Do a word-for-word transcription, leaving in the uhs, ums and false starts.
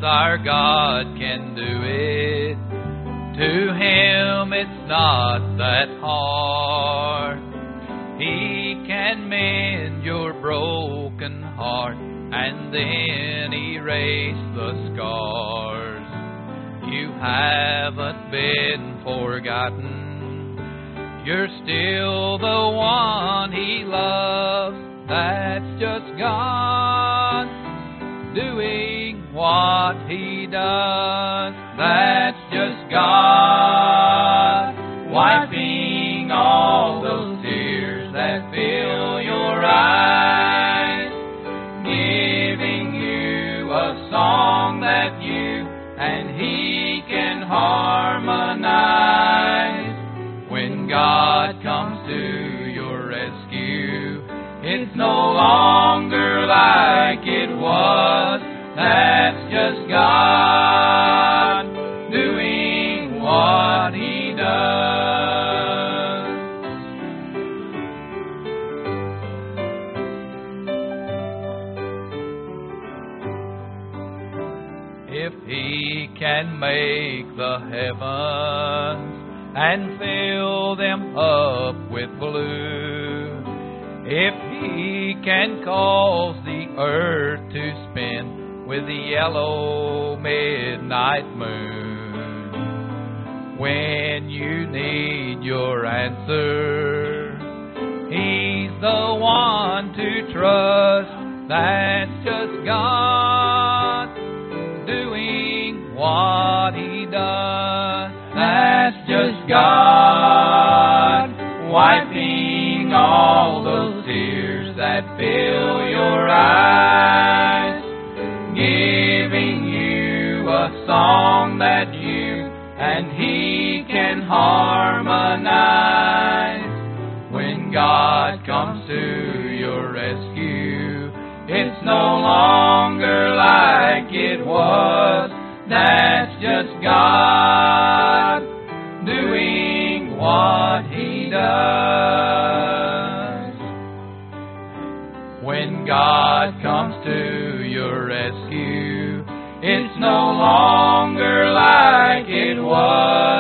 our God can do it. To Him it's not that hard. He can mend your broken heart and then erase the scars. You haven't been forgotten. You're still the one He loves. That's just God doing what He does. That's just God wiping all those tears that fill your eyes, giving you a song that you and He can harmonize. When God comes to your rescue, it's no longer like it was. That's just God doing what He does. If He can make the heavens and fill them up with blue, if He can cause the earth to spin with the yellow midnight moon, when you need your answer, He's the one to trust. That's just God doing what He does. That's just God wiping all those tears that fill your eyes, giving you a song that you and He can harmonize. When God comes to your rescue, it's no longer like it was. That's just God doing what He does. When God comes to your rescue, it's no longer like it was.